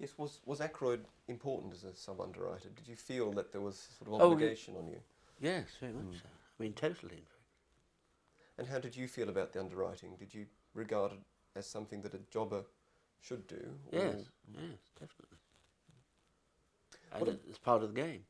Yes, was Ackroyd important as a sub-underwriter? Did you feel that there was sort of Oh, obligation on you? yes, very much so. I mean, totally, in fact. And how did you feel about the underwriting? Did you regard it as something that a jobber should do? Yes, Or yes, definitely. what, And it's part of the game.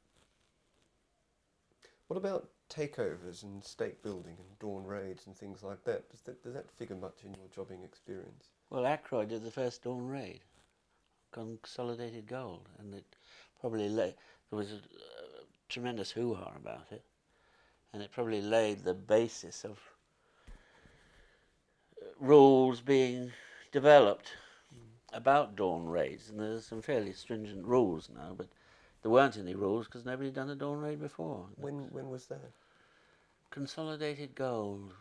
what about takeovers and state building and dawn raids and things like that? Does that figure much in your jobbing experience? Well, Ackroyd did the first dawn raid, Consolidated Gold, and it probably there was a tremendous hoo-ha about it, and it probably laid the basis of rules being developed about dawn raids. And there's some fairly stringent rules now, but there weren't any rules because nobody had done a dawn raid before. When was that? Consolidated Gold,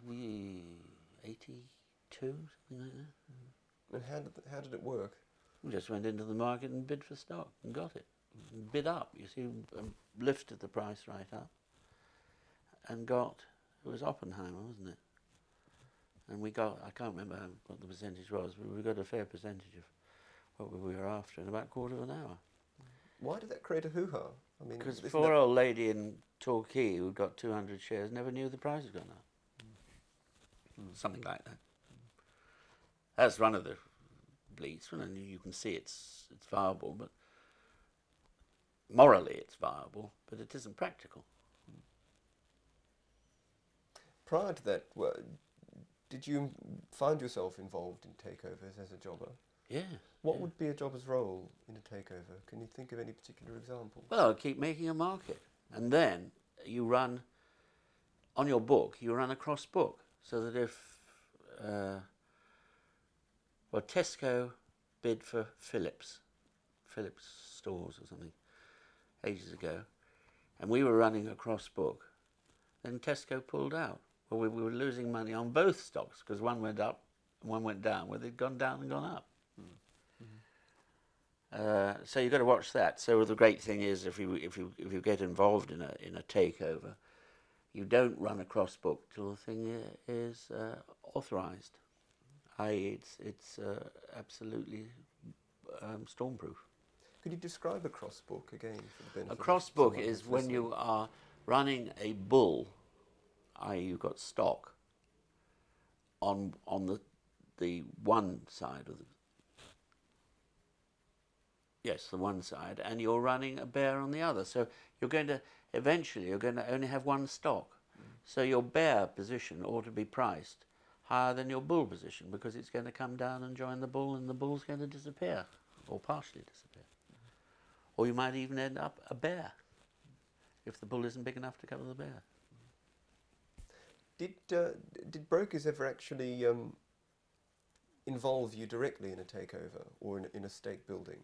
82, something like that. And how did it work? We just went into the market and bid for stock and got it. And bid up, you see, lifted the price right up and got, it was Oppenheimer, wasn't it? And we got, I can't remember what the percentage was, but we got a fair percentage of what we were after in about a quarter of an hour. Why did that create a hoo-ha? I mean, Because isn't poor that- old lady in Torquay who got 200 shares never knew the price had gone up. Something like that. That's one of the bleeds, and you can see it's viable, but morally it's viable, but it isn't practical. Prior to that, did you find yourself involved in takeovers as a jobber? Yeah. What yeah. would be a jobber's role in a takeover? Can you think of any particular example? Well, keep making a market, and then you run on your book. You run a cross book, so that if well, Tesco bid for Philips stores or something ages ago, and we were running a cross book. Then Tesco pulled out. Well, we were losing money on both stocks because one went up and one went down. Well, they'd gone down and gone up. So you've got to watch that. So the great thing is, if you get involved in a takeover, you don't run a cross book till the thing is authorised, i.e., it's absolutely stormproof. Could you describe a cross book again for the benefit A of cross book someone is who's when listening? you are running a bull, i.e., you've got stock on the one side of the the one side, and you're running a bear on the other. So eventually you're going to only have one stock. So your bear position ought to be priced higher than your bull position because it's going to come down and join the bull, and the bull's going to disappear or partially disappear. Or you might even end up a bear if the bull isn't big enough to cover the bear. Did brokers ever actually involve you directly in a takeover or in a stake building?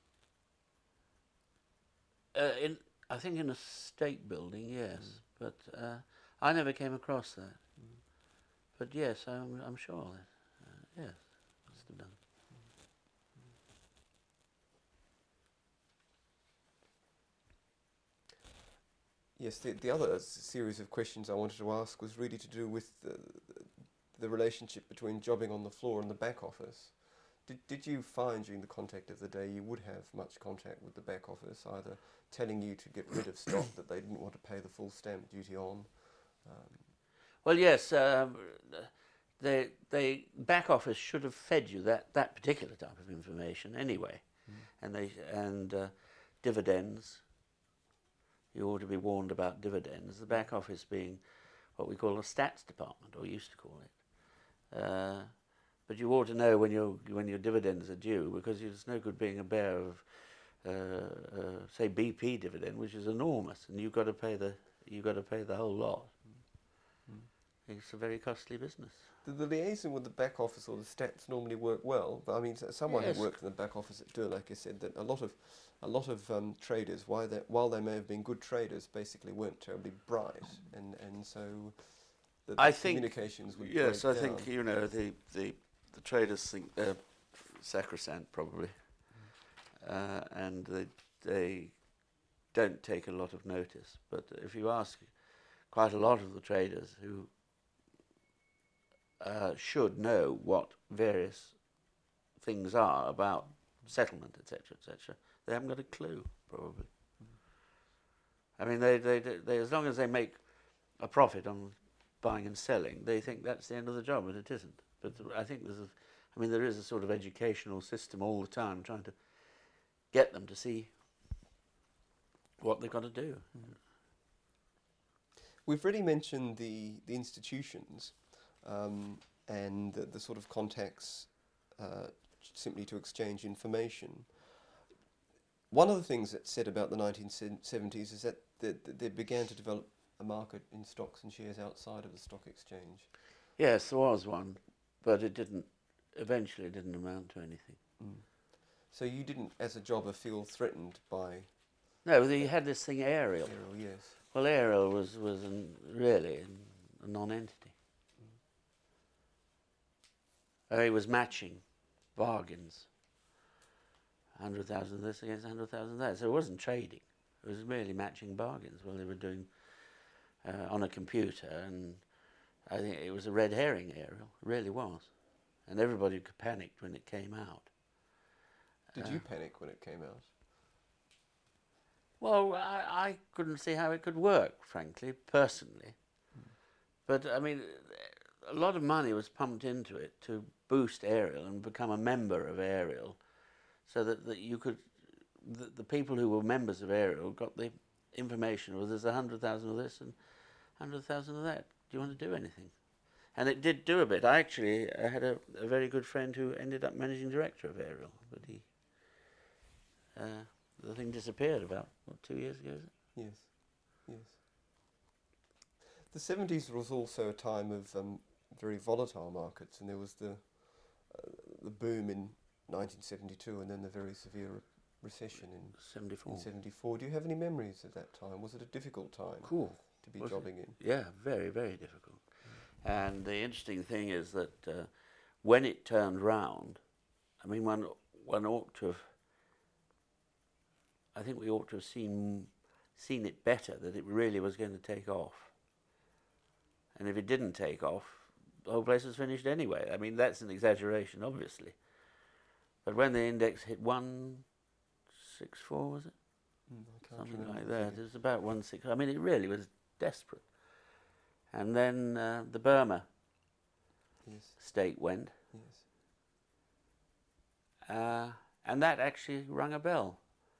I think in a state building, yes, but I never came across that. But yes, I'm sure that yes, must have done. Yes, the other series of questions I wanted to ask was really to do with the relationship between jobbing on the floor and the back office. Did you find during the contact of the day you would have much contact with the back office, either telling you to get rid of stock that they didn't want to pay the full stamp duty on? Well, yes, the back office should have fed you that particular type of information anyway, and dividends. You ought to be warned about dividends. The back office being what we call a stats department, or used to call it. But you ought to know when your dividends are due, because it's no good being a bear of, say, BP dividend, which is enormous, and you've got to pay the whole lot. It's a very costly business. The liaison with the back office or the stats normally work well. But I mean, someone Yes. who worked in the back office at Durlacher said that a lot of traders, while they may have been good traders, basically weren't terribly bright, and so the I think communications would yes, break I down. think the traders think they're sacrosanct probably, and they don't take a lot of notice. But if you ask quite a lot of the traders who should know what various things are about settlement, etc., etc. They haven't got a clue, probably. I mean, they as long as they make a profit on buying and selling, they think that's the end of the job, but it isn't. But I think there is a sort of educational system all the time trying to get them to see what they've got to do. We've already mentioned the institutions and the sort of contacts simply to exchange information. One of the things that's said about the 1970s is that they began to develop a market in stocks and shares outside of the stock exchange. Yes, there was one, but eventually it didn't amount to anything. So you didn't, as a jobber, feel threatened by... No, you had this thing, Ariel. Ariel, yes. Well, Ariel was really a non-entity. It was matching bargains. 100,000 this against 100,000 that. So it wasn't trading. It was merely matching bargains. Well, they were doing on a computer, and I think it was a red herring, Ariel. It really was. And everybody panicked when it came out. Did you panic when it came out? Well, I couldn't see how it could work, frankly, personally. But, I mean, a lot of money was pumped into it to boost Ariel and become a member of Ariel, so that you could, the people who were members of Ariel got the information, well, there's 100,000 of this and 100,000 of that. Do you want to do anything? And it did do a bit. I had a very good friend who ended up managing director of Ariel, but the thing disappeared about, 2 years ago, is it? Yes, yes. The 70s was also a time of very volatile markets, and there was the boom in 1972 and then the very severe recession in 74. Do you have any memories of that time? Was it a difficult time to be jobbing in? Yeah, very, very difficult. And the interesting thing is that when it turned round, I mean, one ought to have, I think we ought to have seen it better, that it really was going to take off. And if it didn't take off, the whole place was finished anyway. I mean, that's an exaggeration, obviously. But when the index hit 164, was it? Something like that. It was about 160. I mean, it really was desperate. And then the Burma stake went. Yes. And that actually rung a bell.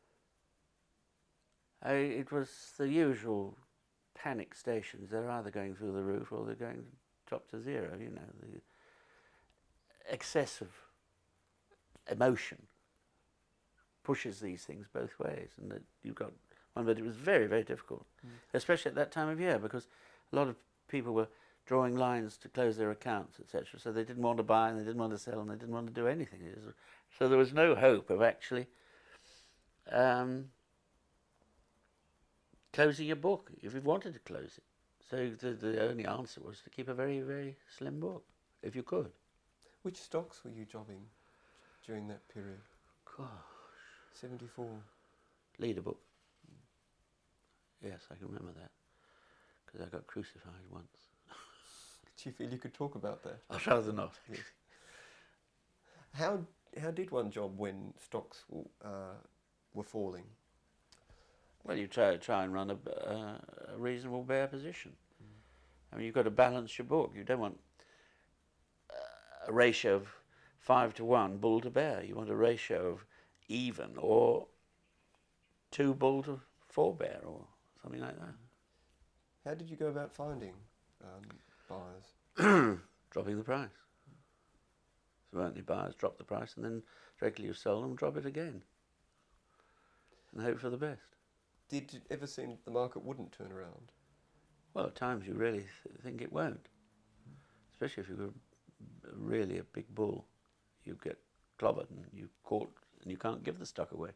It was the usual panic stations. They're either going through the roof or they're going to drop to zero, you know. The excessive emotion pushes these things both ways, and that you've got one, but it was very, very difficult, especially at that time of year, because a lot of people were drawing lines to close their accounts, etc. So they didn't want to buy, and they didn't want to sell, and they didn't want to do anything. So there was no hope of actually closing your book if you wanted to close it. So the only answer was to keep a very, very slim book, if you could. Which stocks were you jobbing during that period? Gosh. 74. Leader book. Yes, I can remember that, because I got crucified once. Do you feel you could talk about that? I'd rather not. Yes. How did one job when stocks were falling? Well, you try and run a reasonable bear position. I mean, you've got to balance your book. You don't want a ratio of 5 to 1 bull to bear. You want a ratio of even, or 2 bull to 4 bear, or something like that. How did you go about finding buyers? Dropping the price. If there weren't any buyers, drop the price, and then directly you sell them, drop it again, and hope for the best. Did it ever seem that the market wouldn't turn around? Well, at times you really think it won't, especially if you're really a big bull. You get clobbered and you caught, and you can't give the stock away.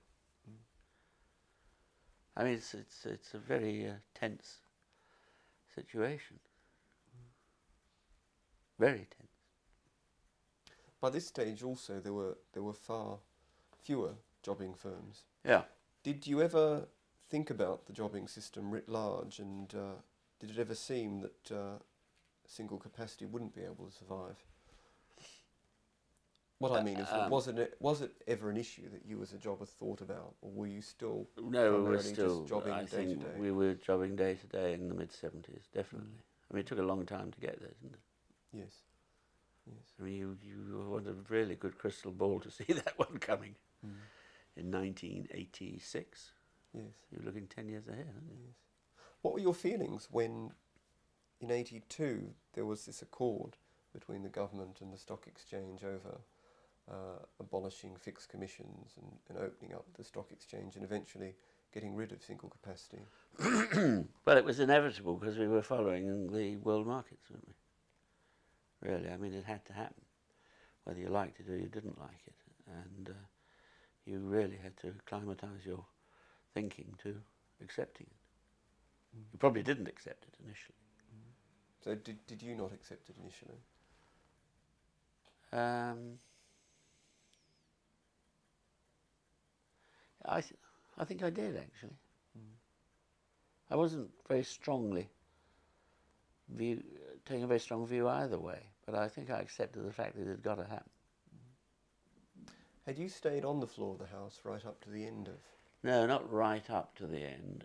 I mean, it's a very tense situation. Very tense. By this stage, also there were far fewer jobbing firms. Yeah. Did you ever think about the jobbing system writ large, and did it ever seem that single capacity wouldn't be able to survive? What I mean is, was it ever an issue that you as a jobber thought about, or were you still No, we were primarily still, just jobbing I day to think day? we were jobbing day to day in the mid-70s, definitely. I mean, it took a long time to get there, didn't it? Yes, yes. I mean, you want a really good crystal ball to see that one coming in 1986. Yes. You're looking 10 years ahead, aren't you? Yes. What were your feelings when, in '82, there was this accord between the government and the stock exchange over abolishing fixed commissions and opening up the stock exchange and eventually getting rid of single capacity? Well, it was inevitable because we were following the world markets, weren't we? Really, I mean, it had to happen, whether you liked it or you didn't like it. And you really had to acclimatise your thinking to accepting it. You probably didn't accept it initially. So did you not accept it initially? I think I did, actually. I wasn't very strongly taking a very strong view either way, but I think I accepted the fact that it had got to happen. Had you stayed on the floor of the House right up to the end of? No, not right up to the end.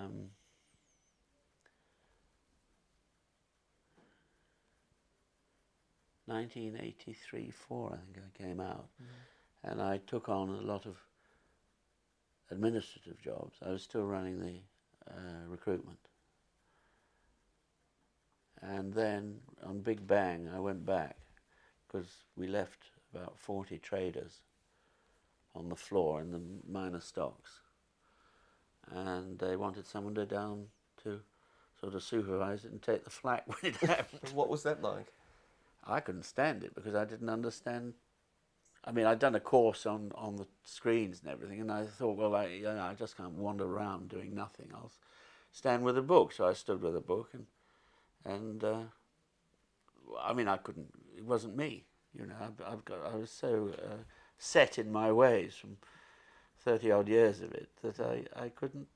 1983-4, I think I came out, and I took on a lot of administrative jobs. I was still running the recruitment. And then on Big Bang I went back because we left about 40 traders on the floor in the minor stocks, and they wanted someone to down to sort of supervise it and take the flak when it happened. What was that like? I couldn't stand it because I didn't understand. I mean, I'd done a course on the screens and everything, and I thought, well, I just can't wander around doing nothing. I'll stand with a book. So I stood with a book, and I mean, I couldn't. It wasn't me, you know. I was so set in my ways from 30-odd years of it that I couldn't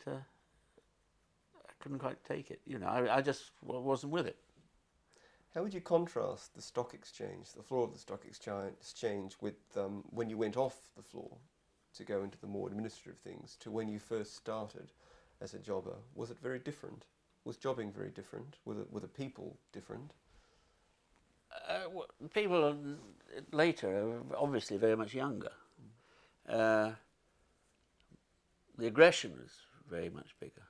quite take it. You know, I just wasn't with it. How would you contrast the stock exchange, the floor of the stock exchange, with when you went off the floor to go into the more administrative things to when you first started as a jobber? Was it very different? Was jobbing very different? Were the people different? People later are obviously very much younger. The aggression was very much bigger.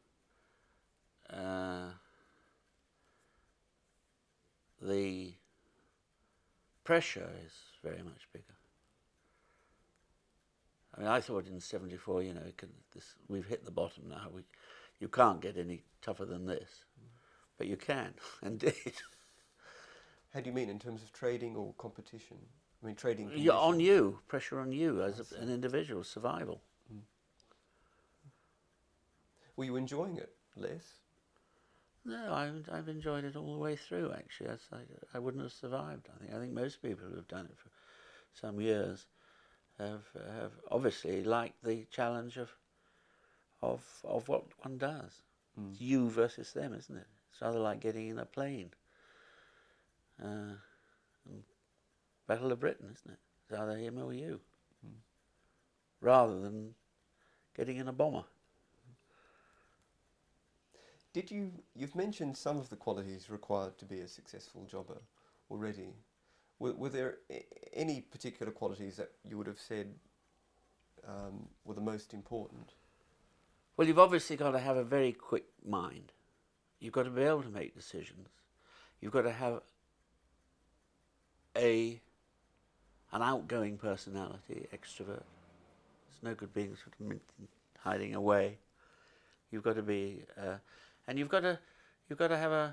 The pressure is very much bigger. I mean, I thought in '74, you know, we've hit the bottom now. You can't get any tougher than this, but you can, indeed. How do you mean in terms of trading or competition? I mean, trading. Yeah, on you, pressure on you as an individual, survival. Were you enjoying it less? No, I've enjoyed it all the way through. Actually, I wouldn't have survived. I think most people who have done it for some years have obviously liked the challenge of what one does. It's you versus them, isn't it? It's rather like getting in a plane. Battle of Britain, isn't it? It's either him or you, rather than getting in a bomber. You've mentioned some of the qualities required to be a successful jobber already. Were there any particular qualities that you would have said were the most important? Well, you've obviously got to have a very quick mind. You've got to be able to make decisions. You've got to have an outgoing personality, extrovert. It's no good being sort of hiding away. You've got to be, and you've got to have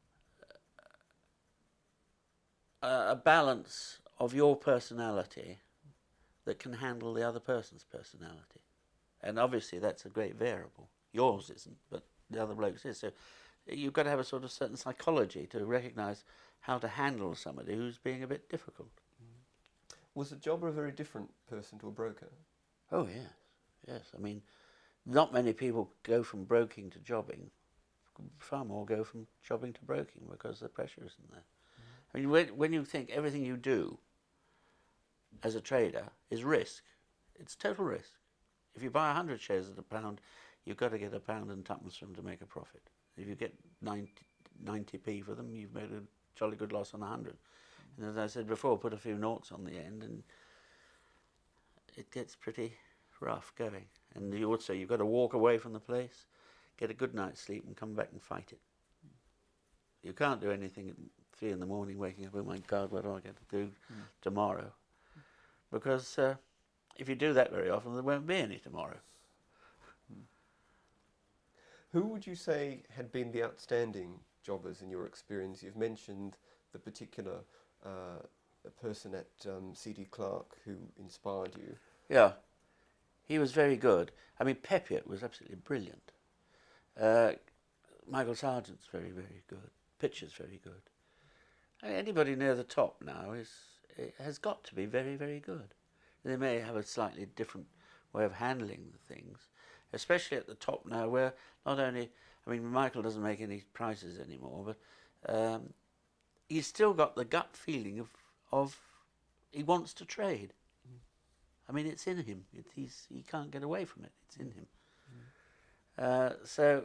a balance of your personality that can handle the other person's personality. And obviously that's a great variable. Yours isn't, but the other bloke's is. So you've got to have a sort of certain psychology to recognise how to handle somebody who's being a bit difficult. Was a jobber a very different person to a broker? Oh yes, yes. I mean, not many people go from broking to jobbing. Far more go from jobbing to broking because the pressure isn't there. I mean, when you think everything you do as a trader is risk. It's total risk. If you buy 100 shares at £1, you've got to get £1 and twopence from them to make a profit. If you get 90p for them, you've made a jolly good loss on 100. And as I said before, put a few noughts on the end and it gets pretty rough going. And you've got to walk away from the place, get a good night's sleep and come back and fight it. You can't do anything at 3 in the morning waking up, oh my God, what do I get to do tomorrow? Because if you do that very often, there won't be any tomorrow. Who would you say had been the outstanding jobbers in your experience? You've mentioned the particular person at C.D. Clark who inspired you. Yeah, he was very good. I mean, Pepiot was absolutely brilliant. Michael Sargent's very, very good. Pitcher's very good. I mean, anybody near the top now has got to be very, very good. They may have a slightly different way of handling the things, especially at the top now where not only, I mean, Michael doesn't make any prices anymore, but he's still got the gut feeling of he wants to trade. I mean, it's in him. He can't get away from it. It's in him. So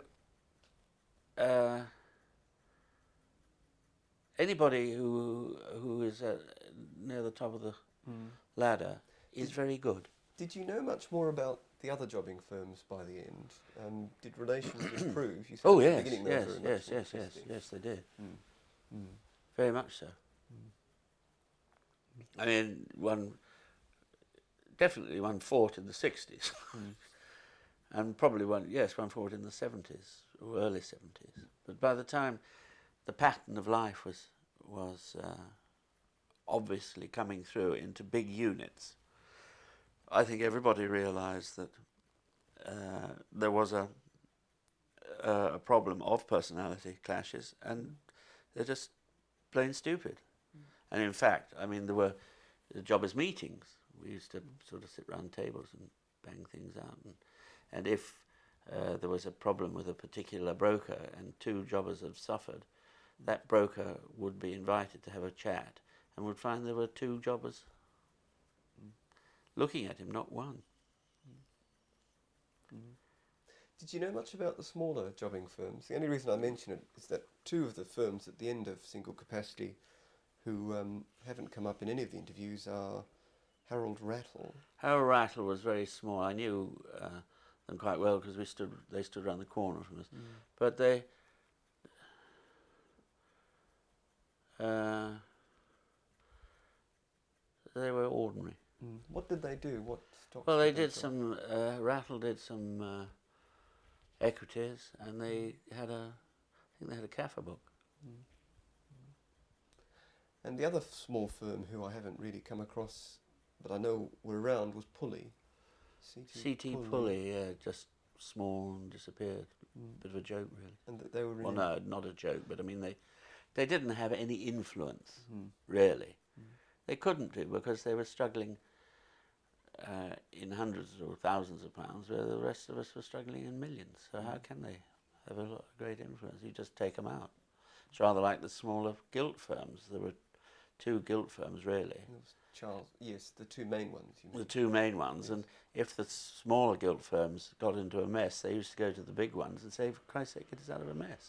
anybody who is near the top of the ladder is very good. Did you know much more about the other jobbing firms by the end? Did relations improve? You said Oh at the yes, beginning they were very much more testing. yes, they did. Very much so. I mean, definitely one fought in the 60s, and probably one fought in the 70s or early 70s. But by the time the pattern of life was obviously coming through into big units, I think everybody realised that there was a problem of personality clashes, and they're just plain stupid. And in fact, I mean, there were jobbers' meetings. We used to sort of sit round tables and bang things out. And if there was a problem with a particular broker and 2 jobbers had suffered, that broker would be invited to have a chat and would find there were 2 jobbers looking at him, not one. Did you know much about the smaller jobbing firms? The only reason I mention it is that 2 of the firms at the end of single capacity who haven't come up in any of the interviews are Harold Rattle. Harold Rattle was very small. I knew them quite well because they stood around the corner from us. But they were ordinary. What did they do? What stocks? Well, they did some. Rattle did some equities, and they had I think they had a Kaffer book. And the other small firm who I haven't really come across, but I know were around, was Pulley. C.T. Pulley, yeah, just small and disappeared. Bit of a joke, really. And they were really... Well, no, not a joke, but I mean, they didn't have any influence, really. They couldn't do because they were struggling in hundreds or thousands of pounds, where the rest of us were struggling in millions. So how can they have a great influence? You just take them out. It's rather like the smaller gilt firms. There were 2 gilt firms, really. Charles, yes, the 2 main ones. You mean. The 2 main ones, yes. And if the smaller gilt firms got into a mess, they used to go to the big ones and say, for Christ's sake, get us out of a mess.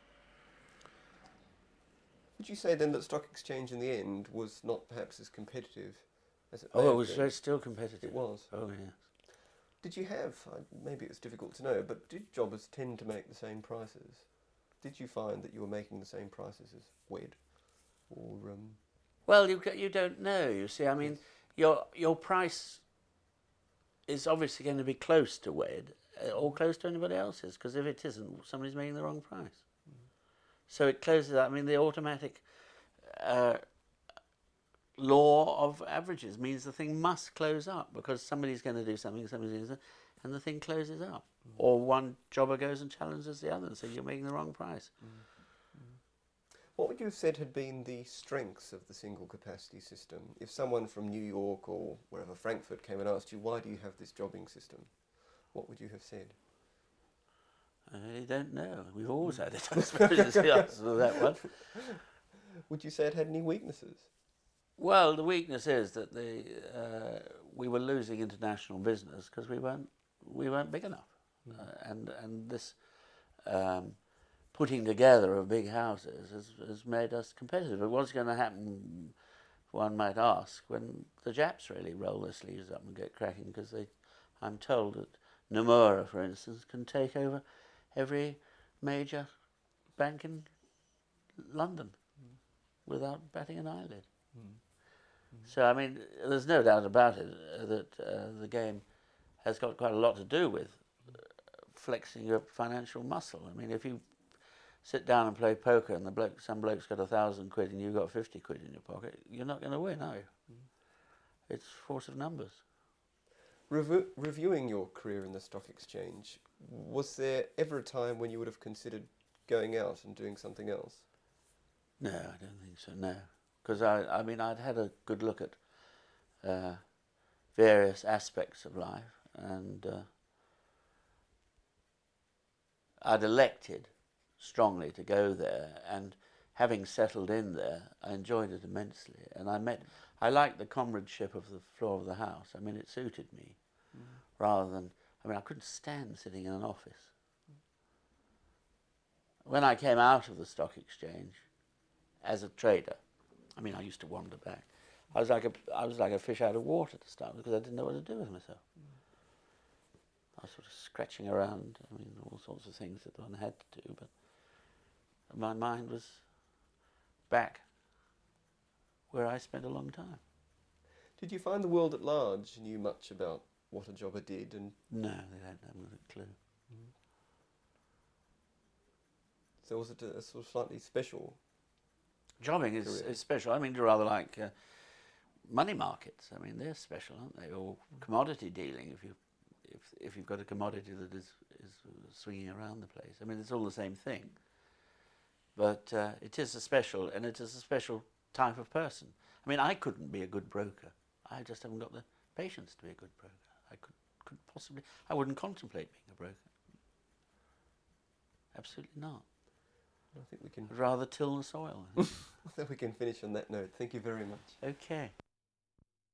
Would you say then that stock exchange in the end was not perhaps as competitive as it Oh, it was still competitive. It was? Oh, yes. Did you have, maybe it's difficult to know, but did jobbers tend to make the same prices? Did you find that you were making the same prices as WED? Or, Well, you don't know, you see. I mean, your price is obviously going to be close to WED or close to anybody else's, because if it isn't, somebody's making the wrong price. So it closes out. I mean, the automatic law of averages means the thing must close up because somebody's going to do something, and the thing closes up. Or one jobber goes and challenges the other and says, you're making the wrong price. What would you have said had been the strengths of the single capacity system? If someone from New York or wherever, Frankfurt, came and asked you, why do you have this jobbing system? What would you have said? I don't know. We've always had it, I suppose, is the answer to that one. Would you say it had any weaknesses? Well, the weakness is that we were losing international business because we weren't big enough, and this putting together of big houses has made us competitive. But what's going to happen, one might ask, when the Japs really roll their sleeves up and get cracking? Because I'm told that Nomura, for instance, can take over every major bank in London without batting an eyelid. So, I mean, there's no doubt about it that the game has got quite a lot to do with flexing your financial muscle. I mean, if you sit down and play poker and some bloke's got 1,000 quid and you've got 50 quid in your pocket, you're not going to win, are you? It's force of numbers. Reviewing your career in the stock exchange, was there ever a time when you would have considered going out and doing something else? No, I don't think so, no. Because, I mean, I'd had a good look at various aspects of life, and I'd elected strongly to go there, and having settled in there, I enjoyed it immensely, and I liked the comradeship of the floor of the house. I mean, it suited me, rather than, I mean, I couldn't stand sitting in an office. When I came out of the stock exchange as a trader, I mean, I used to wander back. I was like a fish out of water to start with, because I didn't know what to do with myself. I was sort of scratching around, I mean, all sorts of things that one had to do, but my mind was back where I spent a long time. Did you find the world at large knew much about what a jobber did? And no, they hadn't a clue. So was it a sort of slightly special? Jobbing is special. I mean, rather like money markets. I mean, they're special, aren't they? Or commodity dealing. If you've got a commodity that is swinging around the place. I mean, it's all the same thing. But it is a special, and it is a special type of person. I mean, I couldn't be a good broker. I just haven't got the patience to be a good broker. I wouldn't contemplate being a broker. Absolutely not. I think we can I'd rather till the soil. I think we can finish on that note. Thank you very much. Okay.